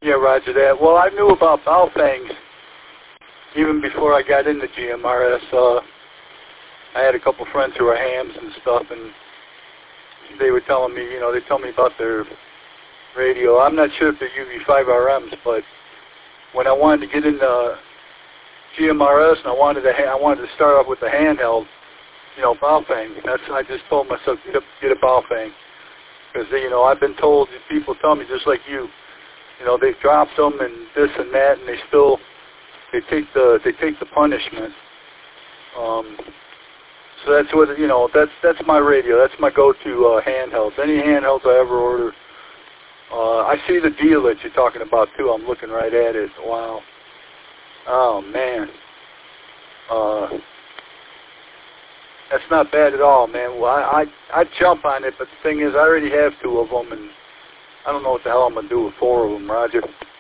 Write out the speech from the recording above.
Yeah, roger that. Well, I knew about Baofengs even before I got into GMRS. I had a couple friends who were hams and stuff, and they were telling me, you know, they told me about their radio. I'm not sure if they're UV5RMs, but when I wanted to get into GMRS and I wanted to start off with the handheld, you know, Baofeng. I just told myself, get a Baofeng, because you know, I've been told, people tell me just like you know, they've dropped them and this and that, and they take the punishment. So that's what, you know, that's my radio. That's my go-to handhelds. Any handhelds I ever order. I see the deal that you're talking about too. I'm looking right at it. Wow. Oh man. That's not bad at all, man. Well, I'd jump on it, but the thing is, I already have 2 of them, and I don't know what the hell I'm gonna do with 4 of them, Roger.